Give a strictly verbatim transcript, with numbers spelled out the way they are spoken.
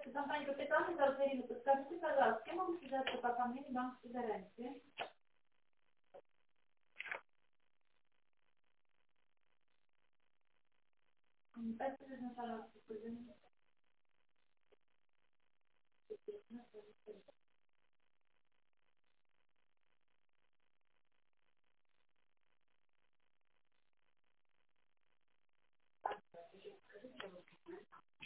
Там, Таня, капитаны за время, подскажите, пожалуйста, с кем могу связаться по оформлению банковской гарантии? Спасибо, пожалуйста,